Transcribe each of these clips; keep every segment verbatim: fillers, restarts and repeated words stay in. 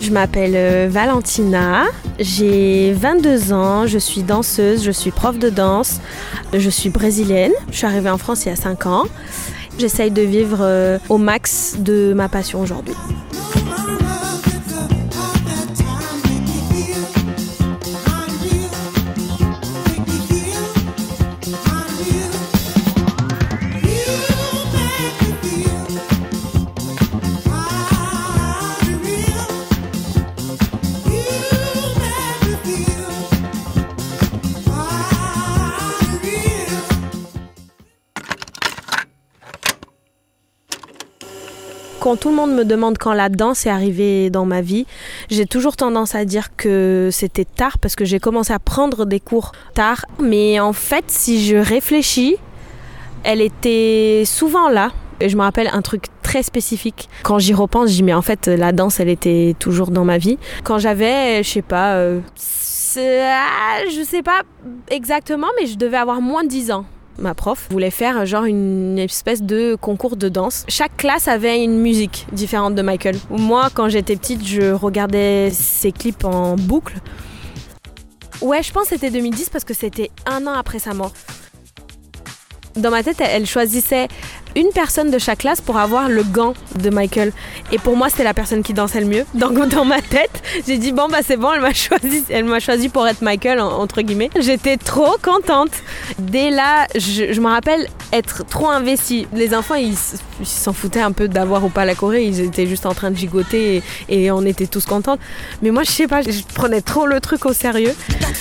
Je m'appelle euh, Valentina, j'ai vingt-deux ans, je suis danseuse, je suis prof de danse, je suis brésilienne, je suis arrivée en France il y a cinq ans. J'essaye de vivre euh, au max de ma passion aujourd'hui. Quand tout le monde me demande quand la danse est arrivée dans ma vie, j'ai toujours tendance à dire que c'était tard parce que j'ai commencé à prendre des cours tard. Mais en fait, si je réfléchis, elle était souvent là. Et je me rappelle un truc très spécifique. Quand j'y repense, je dis mais en fait, la danse, elle était toujours dans ma vie. Quand j'avais, je sais pas, euh, je sais pas exactement, mais je devais avoir moins de dix ans. Ma prof voulait faire genre une espèce de concours de danse. Chaque classe avait une musique différente de Michael. Moi, quand j'étais petite, je regardais ses clips en boucle. Ouais, je pense que c'était deux mille dix parce que c'était un an après sa mort. Dans ma tête, elle choisissait une personne de chaque classe pour avoir le gant de Michael. Et pour moi, c'était la personne qui dansait le mieux. Donc dans ma tête, j'ai dit bon bah c'est bon, elle m'a choisi, elle m'a choisi pour être Michael entre guillemets. J'étais trop contente. Dès là, je, je me rappelle être trop investie. Les enfants, ils, ils s'en foutaient un peu d'avoir ou pas la choré. Ils étaient juste en train de gigoter et, et on était tous contentes. Mais moi, je sais pas, je prenais trop le truc au sérieux.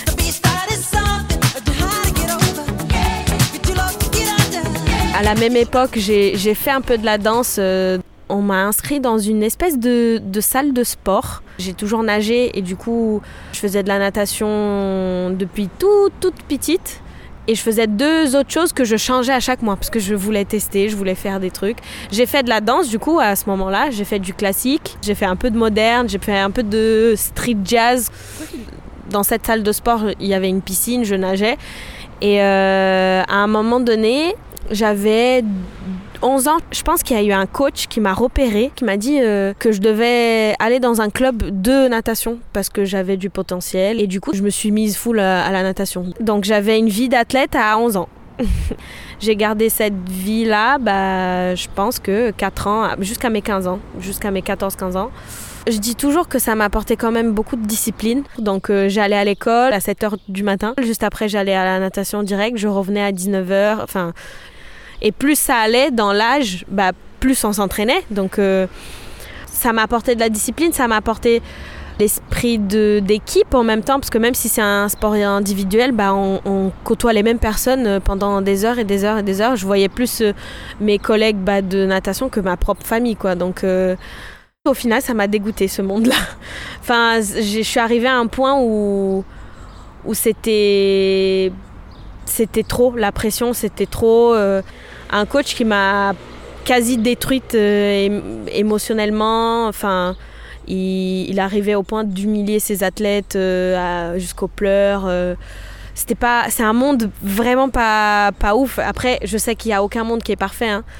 À la même époque, j'ai, j'ai fait un peu de la danse. Euh, on m'a inscrit dans une espèce de, de salle de sport. J'ai toujours nagé et du coup, je faisais de la natation depuis tout, toute petite. Et je faisais deux autres choses que je changeais à chaque mois parce que je voulais tester, je voulais faire des trucs. J'ai fait de la danse du coup à ce moment-là. J'ai fait du classique, j'ai fait un peu de moderne, j'ai fait un peu de street jazz. Dans cette salle de sport, il y avait une piscine, je nageais. Et euh, à un moment donné, j'avais onze ans. Je pense qu'il y a eu un coach qui m'a repérée, qui m'a dit euh, que je devais aller dans un club de natation parce que j'avais du potentiel. Et du coup, je me suis mise full à, à la natation. Donc j'avais une vie d'athlète à onze ans. J'ai gardé cette vie-là, bah, je pense que quatre ans, jusqu'à mes quinze ans, jusqu'à mes quatorze quinze ans. Je dis toujours que ça m'a apporté quand même beaucoup de discipline. Donc euh, j'allais à l'école à sept heures du matin. Juste après, j'allais à la natation direct. Je revenais à dix-neuf heures. Enfin, et plus ça allait dans l'âge, bah, plus on s'entraînait. Donc euh, ça m'a apporté de la discipline, ça m'a apporté l'esprit de, d'équipe en même temps. Parce que même si c'est un sport individuel, bah, on, on côtoie les mêmes personnes pendant des heures et des heures et des heures. Je voyais plus euh, mes collègues bah, de natation que ma propre famille, quoi. Donc... Euh, Au final, ça m'a dégoûté ce monde-là. Enfin, je suis arrivée à un point où, où c'était, c'était trop, la pression, c'était trop. Euh, un coach qui m'a quasi détruite euh, émotionnellement. Enfin, il, il arrivait au point d'humilier ses athlètes euh, à, jusqu'aux pleurs. Euh, c'était pas, c'est un monde vraiment pas, pas ouf. Après, je sais qu'il n'y a aucun monde qui est parfait, hein,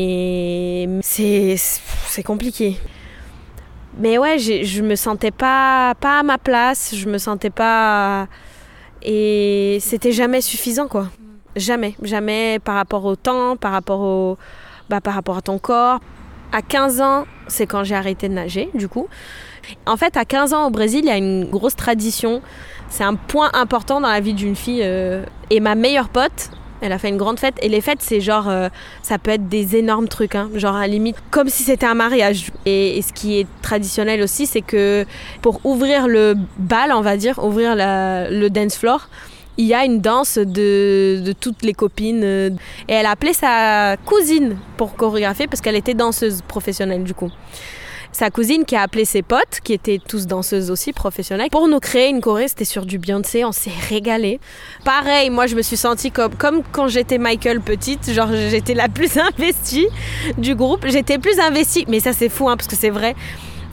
mais c'est, c'est compliqué. Mais ouais, j'ai, je me sentais pas, pas à ma place, je me sentais pas... Et c'était jamais suffisant, quoi. Jamais, jamais par rapport au temps, par rapport, au, bah, par rapport à ton corps. À quinze ans, c'est quand j'ai arrêté de nager, du coup. En fait, à quinze ans, au Brésil, il y a une grosse tradition. C'est un point important dans la vie d'une fille. Euh, et ma meilleure pote... Elle a fait une grande fête et les fêtes c'est genre euh, ça peut être des énormes trucs hein, genre à la limite comme si c'était un mariage et, et ce qui est traditionnel aussi c'est que pour ouvrir le bal on va dire ouvrir la, le dance floor il y a une danse de, de toutes les copines et elle a appelé sa cousine pour chorégraphier parce qu'elle était danseuse professionnelle du coup. Sa cousine qui a appelé ses potes, qui étaient tous danseuses aussi, professionnelles, pour nous créer une choré. C'était sur du Beyoncé, on s'est régalé. Pareil, moi je me suis sentie comme, comme quand j'étais Michael petite, genre j'étais la plus investie du groupe. J'étais plus investie, mais ça c'est fou hein, parce que c'est vrai.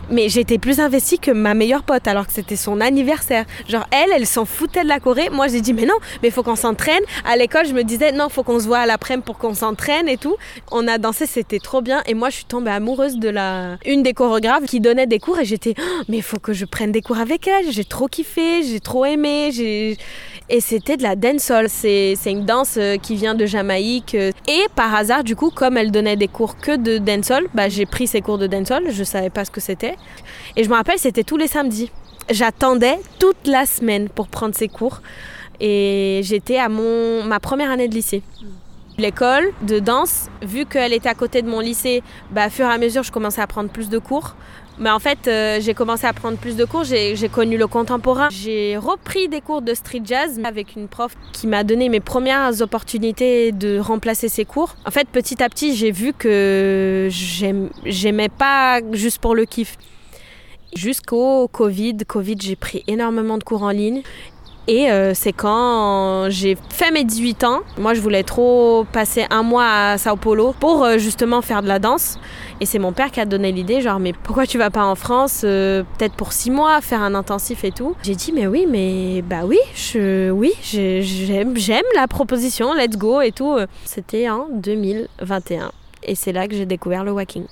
Mais j'étais plus investie que ma meilleure pote alors que c'était son anniversaire. Genre elle, elle s'en foutait de la Corée. Moi j'ai dit mais non, mais il faut qu'on s'entraîne. À l'école je me disais non, faut qu'on se voit à l'après-midi pour qu'on s'entraîne et tout. On a dansé, c'était trop bien. Et moi je suis tombée amoureuse de la une des chorégraphes qui donnait des cours et j'étais oh, mais il faut que je prenne des cours avec elle. J'ai trop kiffé, j'ai trop aimé. J'ai... Et c'était de la dancehall. C'est, c'est une danse qui vient de Jamaïque. Et par hasard du coup, comme elle donnait des cours que de dancehall, bah, j'ai pris ses cours de dancehall. Je savais pas ce que c'était. Et je me rappelle, c'était tous les samedis. J'attendais toute la semaine pour prendre ces cours. Et j'étais à mon, ma première année de lycée. L'école de danse, vu qu'elle était à côté de mon lycée, bah, au fur et à mesure, je commençais à prendre plus de cours. Mais en fait, euh, j'ai commencé à prendre plus de cours, j'ai, j'ai connu le contemporain. J'ai repris des cours de street jazz avec une prof qui m'a donné mes premières opportunités de remplacer ses cours. En fait, petit à petit, j'ai vu que j'aime, j'aimais pas juste pour le kiff. Jusqu'au Covid, Covid, j'ai pris énormément de cours en ligne. Et euh, c'est quand j'ai fait mes dix-huit ans. Moi, je voulais trop passer un mois à Sao Paulo pour euh, justement faire de la danse. Et c'est mon père qui a donné l'idée, genre, mais pourquoi tu vas pas en France, euh, peut-être pour six mois, faire un intensif et tout. J'ai dit, mais oui, mais bah oui, je, oui, je, j'aime, j'aime la proposition, let's go et tout. C'était en deux mille vingt et un. Et c'est là que j'ai découvert le walking.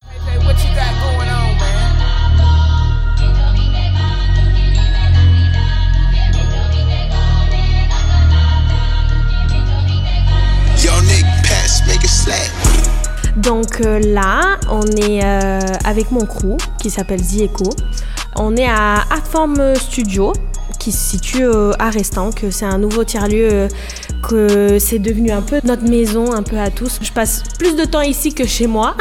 Donc euh, là, on est euh, avec mon crew qui s'appelle Zieko. On est à Artform Studio qui se situe euh, à Restanque. C'est un nouveau tiers-lieu euh, que c'est devenu un peu notre maison, un peu à tous. Je passe plus de temps ici que chez moi.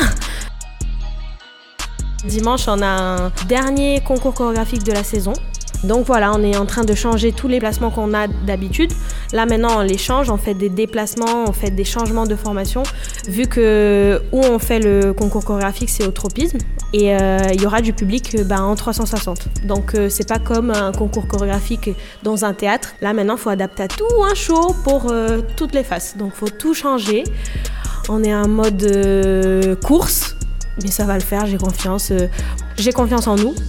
Dimanche, on a un dernier concours chorégraphique de la saison. Donc voilà, on est en train de changer tous les placements qu'on a d'habitude. Là maintenant, on les change, on fait des déplacements, on fait des changements de formation. Vu que où on fait le concours chorégraphique, c'est au Tropisme. Et euh, il y aura du public euh, bah, en trois cent soixante. Donc euh, c'est pas comme un concours chorégraphique dans un théâtre. Là maintenant, il faut adapter à tout un show pour euh, toutes les faces. Donc il faut tout changer. On est en mode euh, course, mais ça va le faire, j'ai confiance. Euh, j'ai confiance en nous.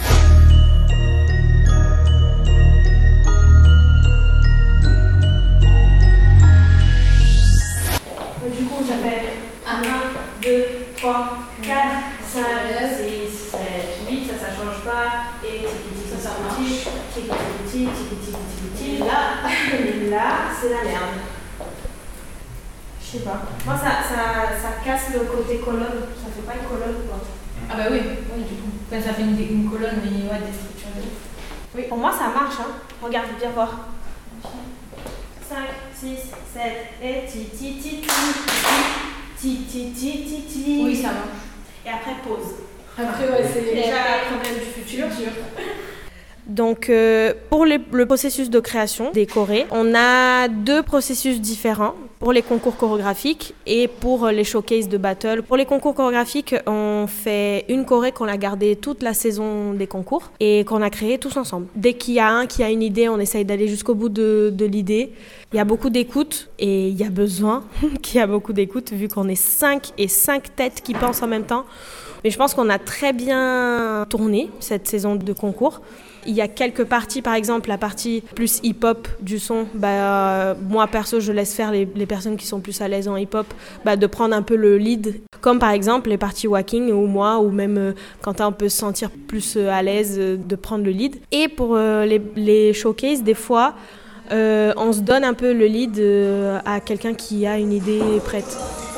trois, quatre, cinq, six, sept, huit, ça, ça change pas. Et tiki ça, ça marche. Tiki tiki tiki tiki là, là, c'est la merde. Je sais pas. Moi, ça, ça, ça casse le côté colonne. Ça fait pas une colonne, quoi. Ah bah oui, oui du coup. Enfin, ça fait une, une colonne, mais ouais, des structures de... Oui, pour moi, ça marche, hein. Regarde, viens voir. cinq, six, sept, et titi titi titi. Ti, ti, ti, ti, ti. Oui, ça marche. Et après, pause. Après, ouais, c'est déjà le problème du futur. Donc, euh, pour les, le processus de création des chorés, on a deux processus différents pour les concours chorégraphiques et pour les showcases de battle. Pour les concours chorégraphiques, on fait une choré qu'on a gardée toute la saison des concours et qu'on a créée tous ensemble. Dès qu'il y a un qui a une idée, on essaye d'aller jusqu'au bout de, de l'idée. Il y a beaucoup d'écoute et il y a besoin qu'il y a beaucoup d'écoute vu qu'on est cinq et cinq têtes qui pensent en même temps. Mais je pense qu'on a très bien tourné cette saison de concours. Il y a quelques parties, par exemple la partie plus hip-hop du son. Bah, euh, moi perso, je laisse faire les, les personnes qui sont plus à l'aise en hip-hop bah, de prendre un peu le lead. Comme par exemple les parties walking ou moi, ou même euh, Quentin, on peut se sentir plus euh, à l'aise euh, de prendre le lead. Et pour euh, les, les showcases, des fois, euh, on se donne un peu le lead euh, à quelqu'un qui a une idée prête.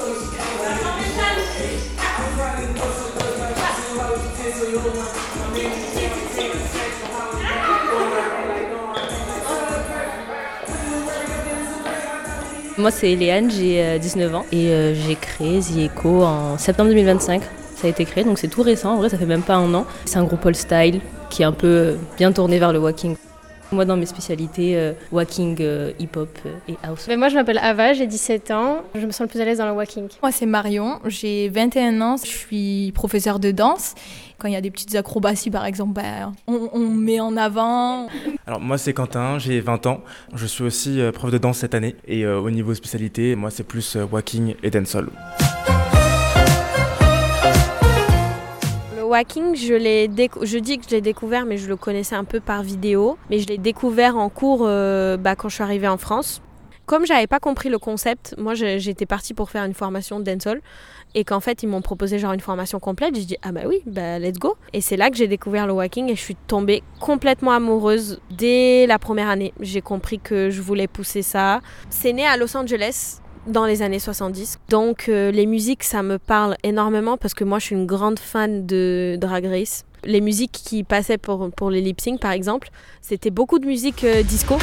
Moi c'est Léane, j'ai dix-neuf ans et euh, j'ai créé Zieko en septembre deux mille vingt-cinq. Ça a été créé, donc c'est tout récent, en vrai ça fait même pas un an. C'est un groupe all style qui est un peu bien tourné vers le walking. Moi dans mes spécialités, euh, walking, euh, hip-hop euh, et house. Mais moi je m'appelle Ava, j'ai dix-sept ans, je me sens le plus à l'aise dans le walking. Moi c'est Marion, j'ai vingt et un ans, je suis professeure de danse. Quand il y a des petites acrobaties par exemple, bah, on, on met en avant. Alors moi c'est Quentin, j'ai vingt ans, je suis aussi euh, prof de danse cette année et euh, au niveau spécialité, moi c'est plus euh, walking et dancehall. Le Walking, je, l'ai décou- je dis que je l'ai découvert, mais je le connaissais un peu par vidéo. Mais je l'ai découvert en cours euh, bah, quand je suis arrivée en France. Comme j'avais pas compris le concept, moi j'étais partie pour faire une formation de dancehall et qu'en fait ils m'ont proposé genre une formation complète, j'ai dit ah bah oui, bah let's go. Et c'est là que j'ai découvert le walking et je suis tombée complètement amoureuse dès la première année. J'ai compris que je voulais pousser ça. C'est né à Los Angeles dans les années soixante-dix. Donc euh, les musiques ça me parle énormément parce que moi je suis une grande fan de Drag Race. Les musiques qui passaient pour, pour les lip sync par exemple, c'était beaucoup de musique euh, disco.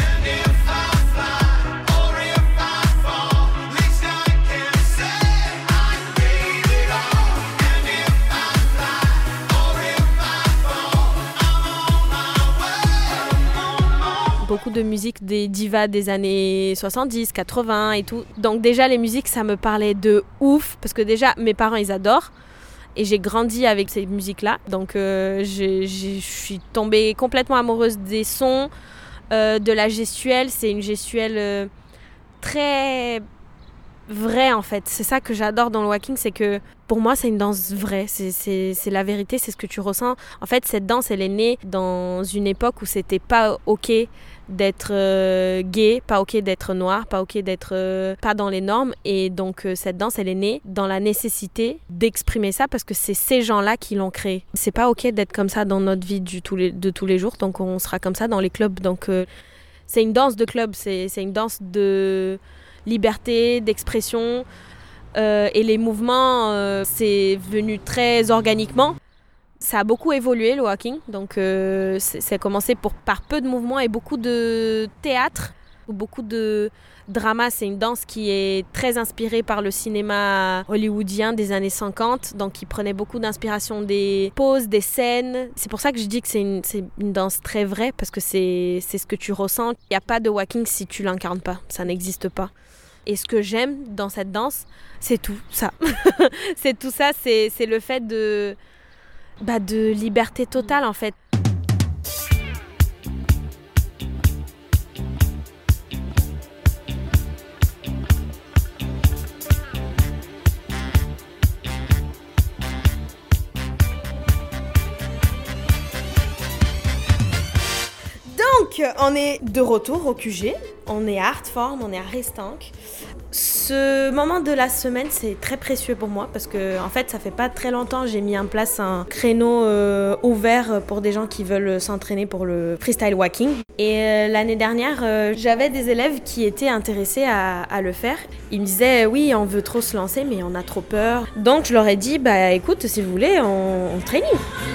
Beaucoup de musique des divas des années soixante-dix, quatre-vingts et tout. Donc déjà les musiques ça me parlait de ouf parce que déjà mes parents ils adorent et j'ai grandi avec ces musiques-là. Donc euh, je suis tombée complètement amoureuse des sons, euh, de la gestuelle. C'est une gestuelle euh, très vraie en fait. C'est ça que j'adore dans le walking, c'est que pour moi c'est une danse vraie, c'est, c'est, c'est la vérité, c'est ce que tu ressens. En fait cette danse elle est née dans une époque où c'était pas ok d'être euh, gay, pas ok d'être noir, pas ok d'être euh, pas dans les normes et donc euh, cette danse elle est née dans la nécessité d'exprimer ça parce que c'est ces gens-là qui l'ont créée. C'est pas ok d'être comme ça dans notre vie du, tous les, de tous les jours, donc on sera comme ça dans les clubs. Donc euh, c'est une danse de club, c'est, c'est une danse de liberté, d'expression euh, et les mouvements euh, c'est venu très organiquement. Ça a beaucoup évolué le walking, donc euh, c'est, c'est commencé pour, par peu de mouvements et beaucoup de théâtre, beaucoup de drama. C'est une danse qui est très inspirée par le cinéma hollywoodien des années cinquante, donc qui prenait beaucoup d'inspiration des poses, des scènes. C'est pour ça que je dis que c'est une, c'est une danse très vraie, parce que c'est, c'est ce que tu ressens. Il n'y a pas de walking si tu l'incarnes pas, ça n'existe pas. Et ce que j'aime dans cette danse, c'est tout ça. c'est tout ça, c'est, c'est le fait de... Bah de liberté totale en fait. Donc on est de retour au Q G, on est à Artform, on est à Restank. Ce moment de la semaine, c'est très précieux pour moi parce que en fait, ça fait pas très longtemps j'ai mis en place un créneau euh, ouvert pour des gens qui veulent s'entraîner pour le freestyle walking. Et euh, l'année dernière, euh, j'avais des élèves qui étaient intéressés à, à le faire. Ils me disaient oui, on veut trop se lancer, mais on a trop peur. Donc je leur ai dit bah écoute, si vous voulez, on, on training.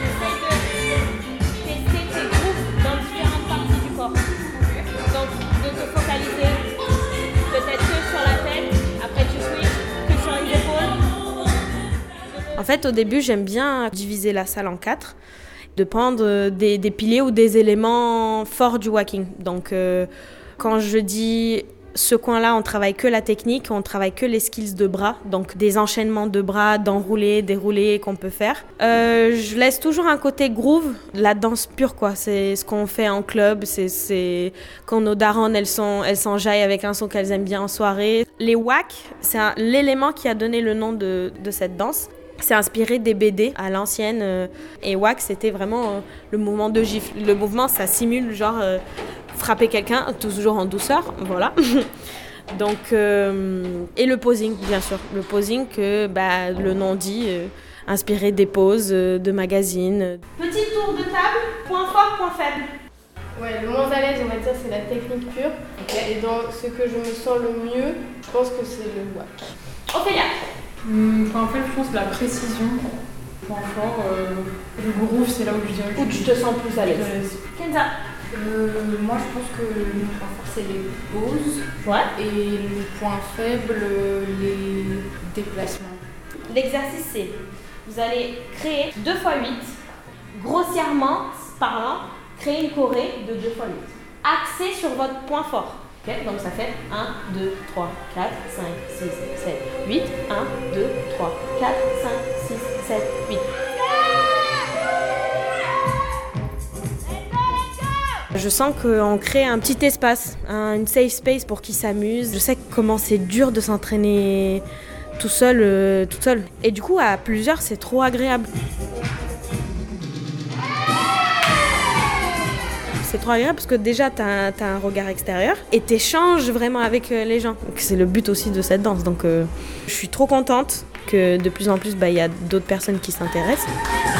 En fait, au début, j'aime bien diviser la salle en quatre, de prendre des, des piliers ou des éléments forts du walking. Donc, euh, quand je dis ce coin-là, on travaille que la technique, on travaille que les skills de bras, donc des enchaînements de bras, d'enroulés, déroulés qu'on peut faire. Euh, je laisse toujours un côté groove, la danse pure, quoi. C'est ce qu'on fait en club, c'est, c'est quand nos daronnes, elles, sont, elles s'enjaillent avec un son qu'elles aiment bien en soirée. Les wack, c'est un, l'élément qui a donné le nom de, de cette danse. C'est inspiré des B D à l'ancienne euh, et wack c'était vraiment euh, le mouvement de gifle. Le mouvement ça simule genre euh, frapper quelqu'un toujours en douceur, voilà. Donc euh, et le posing bien sûr, le posing que bah, le nom dit, euh, inspiré des poses euh, de magazines. Petit tour de table, point fort, point faible. Ouais, le moins à l'aise on va dire c'est la technique pure. Okay. Et dans ce que je me sens le mieux, je pense que c'est le wack. Ophélia. Mmh, en fait, je pense la précision. Point fort, euh, le groove, c'est là où je dirais que où tu te sens plus à l'aise. Kenza. Euh, moi, je pense que le point fort, c'est les poses. Ouais. Et le point faible, les déplacements. L'exercice, c'est vous allez créer deux fois huit, grossièrement parlant, créer une choré de deux fois huit. Axé sur votre point fort. Okay, donc ça fait un, deux, trois, quatre, cinq, six, sept, huit. un, deux, trois, quatre, cinq, six, sept, huit. Je sens qu'on crée un petit espace, un, une safe space pour qu'ils s'amusent. Je sais comment c'est dur de s'entraîner tout seul, euh, toute seule. Et du coup, à plusieurs, c'est trop agréable. C'est trop agréable parce que déjà, tu as un regard extérieur et tu échanges vraiment avec euh, les gens. Donc, c'est le but aussi de cette danse. Donc, euh, je suis trop contente que de plus en plus, bah, y a d'autres personnes qui s'intéressent.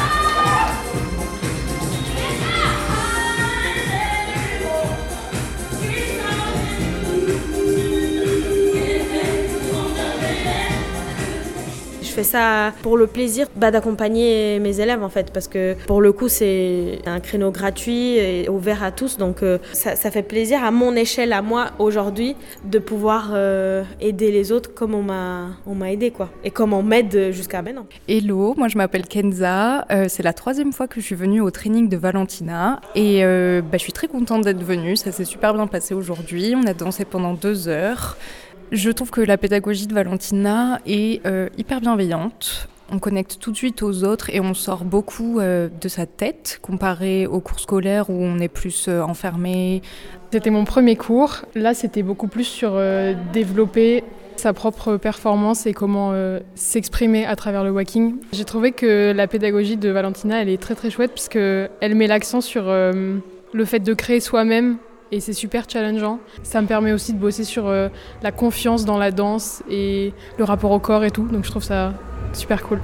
Je fais ça pour le plaisir bah, d'accompagner mes élèves en fait, parce que pour le coup c'est un créneau gratuit et ouvert à tous, donc euh, ça, ça fait plaisir à mon échelle, à moi aujourd'hui, de pouvoir euh, aider les autres comme on m'a, on m'a aidé quoi, et comme on m'aide jusqu'à maintenant. Hello, moi je m'appelle Kenza, euh, c'est la troisième fois que je suis venue au training de Valentina et euh, bah, je suis très contente d'être venue, ça s'est super bien passé aujourd'hui, on a dansé pendant deux heures. Je trouve que la pédagogie de Valentina est euh, hyper bienveillante. On connecte tout de suite aux autres et on sort beaucoup euh, de sa tête comparé aux cours scolaires où on est plus euh, enfermé. C'était mon premier cours. Là, c'était beaucoup plus sur euh, développer sa propre performance et comment euh, s'exprimer à travers le walking. J'ai trouvé que la pédagogie de Valentina, elle est très très chouette parce qu'elle met l'accent sur euh, le fait de créer soi-même. Et c'est super challengeant. Ça me permet aussi de bosser sur euh, la confiance dans la danse et le rapport au corps et tout. Donc je trouve ça super cool.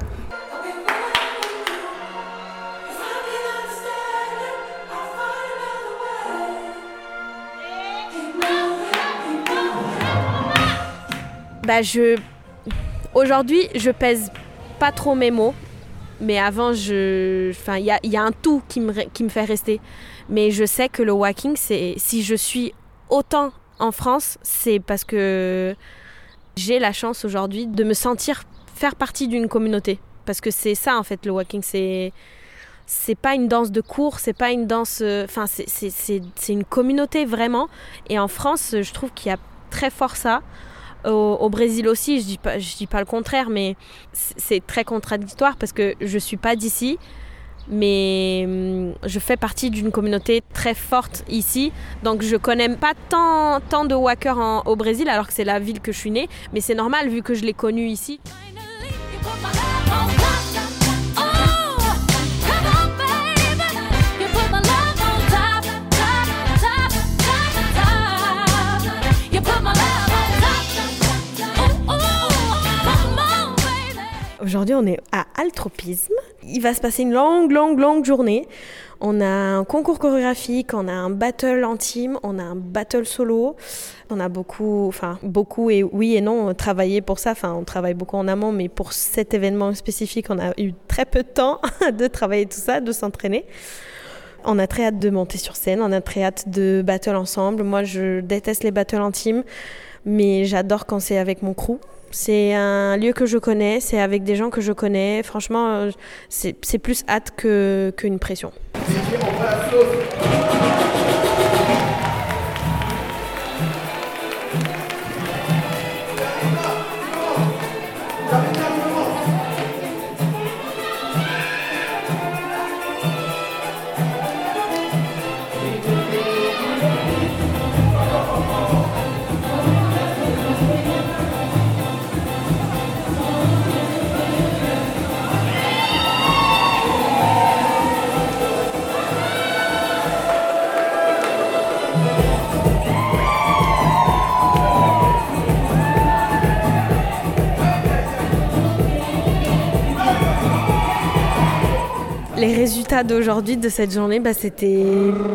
Bah je... Aujourd'hui, je pèse pas trop mes mots. Mais avant, je... enfin, il y a, y a un tout qui me, qui me fait rester. Mais je sais que le walking, c'est... si je suis autant en France, c'est parce que j'ai la chance aujourd'hui de me sentir faire partie d'une communauté. Parce que c'est ça, en fait, le walking. C'est, c'est pas une danse de cours, c'est pas une danse... Enfin, c'est, c'est, c'est, c'est une communauté, vraiment. Et en France, je trouve qu'il y a très fort ça. Au, au Brésil aussi, je dis pas, je dis pas le contraire, mais c'est très contradictoire parce que je suis pas d'ici, mais je fais partie d'une communauté très forte ici, donc je connais pas tant, tant de walkers en, au Brésil alors que c'est la ville que je suis née, mais c'est normal vu que je l'ai connue ici. Aujourd'hui, on est à Altropisme. Il va se passer une longue, longue, longue journée. On a un concours chorégraphique, on a un battle en team, on a un battle solo. On a beaucoup, enfin beaucoup et oui et non travaillé pour ça. Enfin, on travaille beaucoup en amont, mais pour cet événement spécifique, on a eu très peu de temps de travailler tout ça, de s'entraîner. On a très hâte de monter sur scène, on a très hâte de battle ensemble. Moi, je déteste les battles en team, mais j'adore quand c'est avec mon crew. C'est un lieu que je connais, c'est avec des gens que je connais. Franchement, c'est, c'est plus hâte que, qu'une pression. Les résultats d'aujourd'hui, de cette journée, bah, c'était...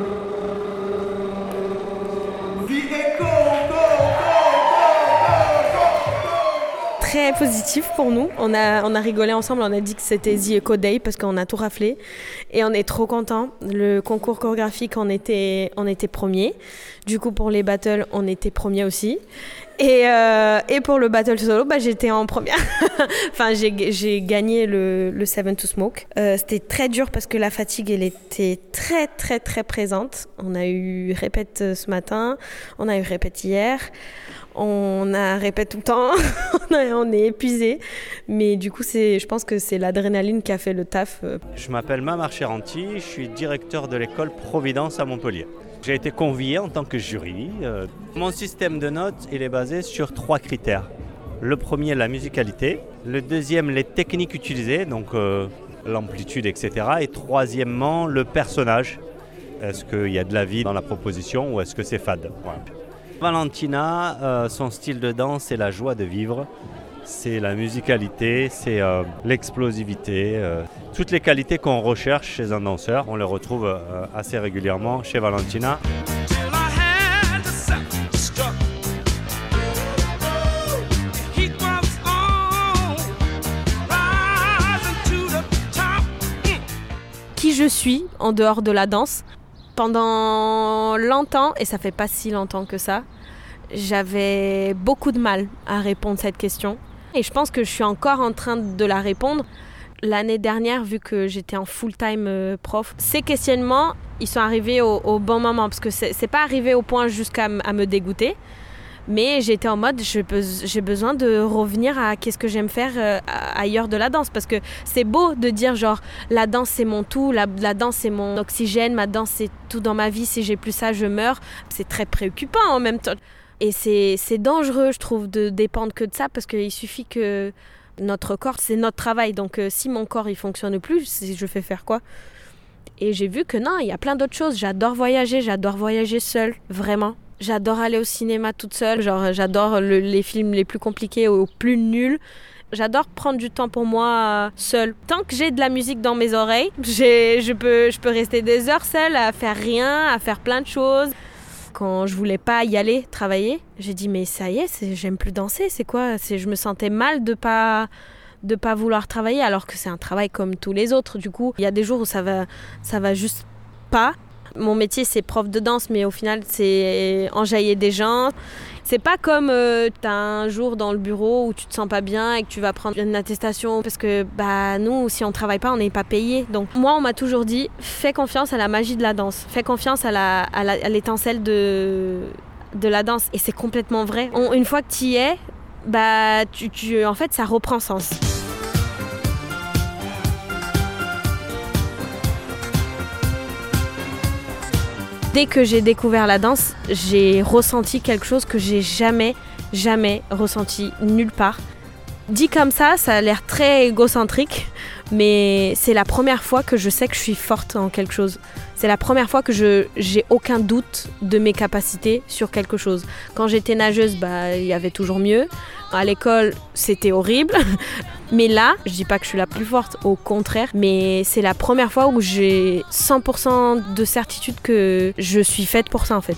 très positif pour nous. On a, on a rigolé ensemble, on a dit que c'était The Eco Day parce qu'on a tout raflé et on est trop contents. Le concours chorégraphique, on était, on était premier. Du coup, pour les battles, on était premier aussi. Et, euh, et pour le battle solo, bah, j'étais en première. Enfin, j'ai, j'ai gagné le, le Seven to Smoke. Euh, c'était très dur parce que la fatigue, elle était très, très, très présente. On a eu répète ce matin, on a eu répète hier. On a répète tout le temps, on est épuisé, mais du coup, c'est, je pense que c'est l'adrénaline qui a fait le taf. Je m'appelle Mamar Cheranti, je suis directeur de l'école Providence à Montpellier. J'ai été convié en tant que jury. Mon système de notes il est basé sur trois critères. Le premier, la musicalité. Le deuxième, les techniques utilisées, donc euh, l'amplitude, et cetera. Et troisièmement, le personnage Est-ce qu'il y a de la vie dans la proposition ou est-ce que c'est fade? Voilà. Valentina, euh, son style de danse, c'est la joie de vivre, c'est la musicalité, c'est euh, l'explosivité. Euh, toutes les qualités qu'on recherche chez un danseur, on les retrouve euh, assez régulièrement chez Valentina. Qui je suis en dehors de la danse. Pendant longtemps, et ça fait pas si longtemps que ça, j'avais beaucoup de mal à répondre à cette question. Et je pense que je suis encore en train de la répondre. L'année dernière, vu que j'étais en full-time prof, ces questionnements, ils sont arrivés au, au bon moment. Parce que c'est, c'est pas arrivé au point jusqu'à m- à me dégoûter. Mais j'étais en mode, je be- j'ai besoin de revenir à qu'est-ce que j'aime faire euh, ailleurs de la danse. Parce que c'est beau de dire genre, la danse c'est mon tout, la, la danse c'est mon oxygène, ma danse c'est tout dans ma vie, si j'ai plus ça je meurs. C'est très préoccupant en même temps. Et c'est, c'est dangereux je trouve de dépendre que de ça parce qu'il suffit que notre corps, c'est notre travail. Donc euh, si mon corps il fonctionne plus, je fais faire quoi? Et j'ai vu que non, il y a plein d'autres choses. J'adore voyager, j'adore voyager seule, vraiment. J'adore aller au cinéma toute seule, genre j'adore le, les films les plus compliqués ou plus nuls. J'adore prendre du temps pour moi seule. Tant que j'ai de la musique dans mes oreilles, j'ai, je, peux, je peux rester des heures seule à faire rien, à faire plein de choses. Quand je voulais pas y aller travailler, j'ai dit mais ça y est, c'est, j'aime plus danser, c'est quoi? C'est, je me sentais mal de pas de pas vouloir travailler alors que c'est un travail comme tous les autres. Du coup, il y a des jours où ça va, ça va juste pas. Mon métier, c'est prof de danse, mais au final, c'est enjailler des gens. C'est pas comme euh, t'as un jour dans le bureau où tu te sens pas bien et que tu vas prendre une attestation. Parce que bah, nous, si on travaille pas, on n'est pas payé. Donc moi, on m'a toujours dit, fais confiance à la magie de la danse. Fais confiance à, la, à, la, à l'étincelle de, de la danse. Et c'est complètement vrai. On, une fois que tu y es, bah, tu, tu, en fait, ça reprend sens. Dès que j'ai découvert la danse, j'ai ressenti quelque chose que j'ai jamais, jamais ressenti nulle part. Dit comme ça, ça a l'air très égocentrique, mais c'est la première fois que je sais que je suis forte en quelque chose. C'est la première fois que je j'ai aucun doute de mes capacités sur quelque chose. Quand j'étais nageuse, bah, il y avait toujours mieux. À l'école, c'était horrible. Mais là, je dis pas que je suis la plus forte, au contraire. Mais c'est la première fois où j'ai cent pour cent de certitude que je suis faite pour ça en fait.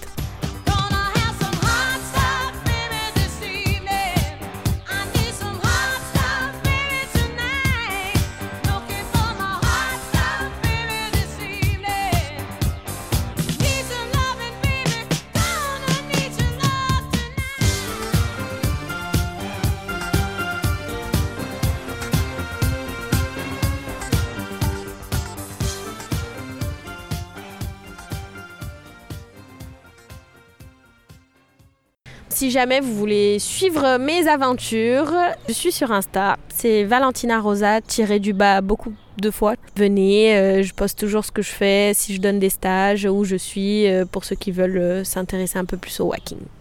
Si jamais vous voulez suivre mes aventures, je suis sur Insta, c'est Valentina Rosa, tiré du bas beaucoup de fois. Venez, euh, je poste toujours ce que je fais, si je donne des stages, où je suis, euh, pour ceux qui veulent euh, s'intéresser un peu plus au walking.